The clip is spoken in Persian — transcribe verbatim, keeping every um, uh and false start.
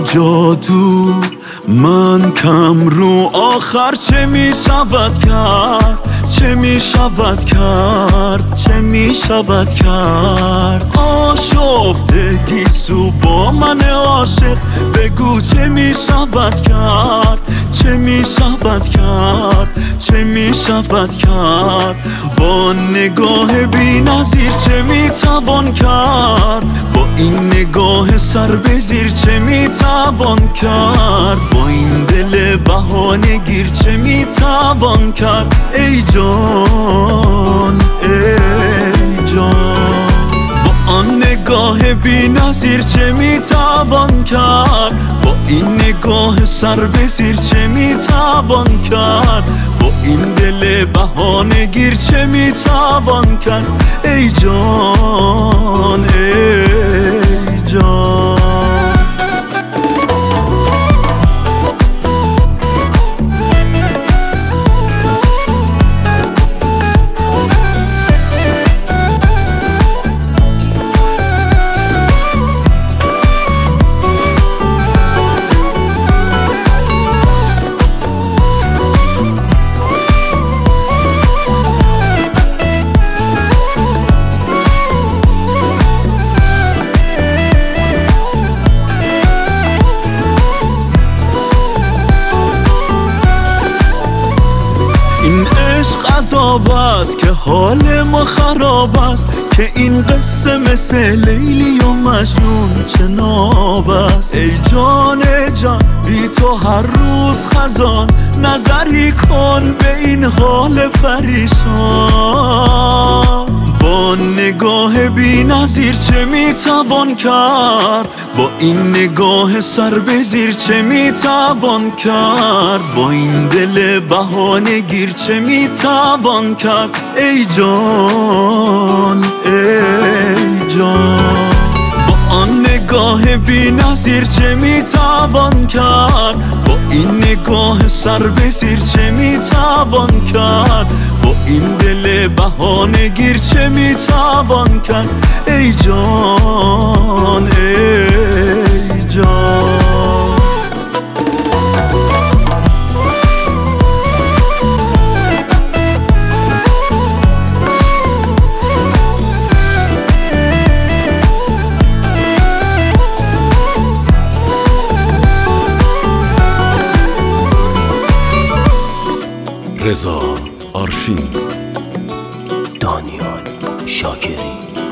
جادو من کم رو آخر چه می شود کرد، چه می شود کرد، چه می شود کرد. آشفتگی سو با من عاشق بگو چه می شود کرد، چه می شود کرد، چه می شود کرد. با نگاه بی نظیر چه می توان کرد، با این نگاه سر به زیر چه می توان کرد. با این دل بهانه گیر چه می توان کرد. ای جان ای جان، با آن نگاه بی نظیر چه می توان کرد، با این نگاه سر به زیر چه می توان کرد. با این دل بهانه گیر چه می توان کرد. ای جان ای جان. این عشق عذاب است که حال ما خراب است، که این قصه مثل لیلی و مجنون چناب است. ای جان جان بی تو هر روز خزان، نظری کن به این حال پریشان. با نگاه بی نظیر چه می توان کرد، با این نگاه سر به زیر چه می توان کرد. با این دل بهانه گیر چه می توان کرد. ای جان ای جان، با آن نگاه بی نظیر چه می توان کرد، با این نگاه سر به زیر چه می توان کرد. با این دل بهانه گیر چه می توان کرد. ای جان ای جان. رضا آرشین، دانیال شاکری.